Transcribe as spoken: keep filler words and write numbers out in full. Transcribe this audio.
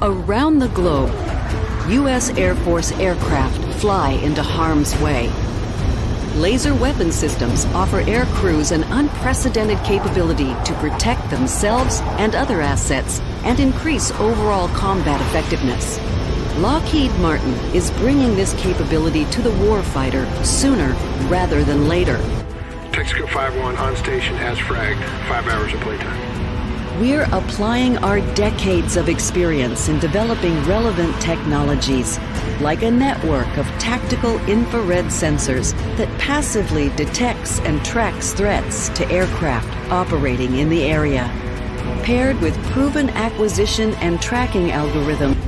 Around the globe, U S Air Force aircraft fly into harm's way. Laser weapon systems offer air crews an unprecedented capability to protect themselves and other assets and increase overall combat effectiveness. Lockheed Martin is bringing this capability to the warfighter sooner rather than later. Texaco five one on station as fragged. Five hours of playtime. We're applying our decades of experience in developing relevant technologies, like a network of tactical infrared sensors that passively detects and tracks threats to aircraft operating in the area. Paired with proven acquisition and tracking algorithms,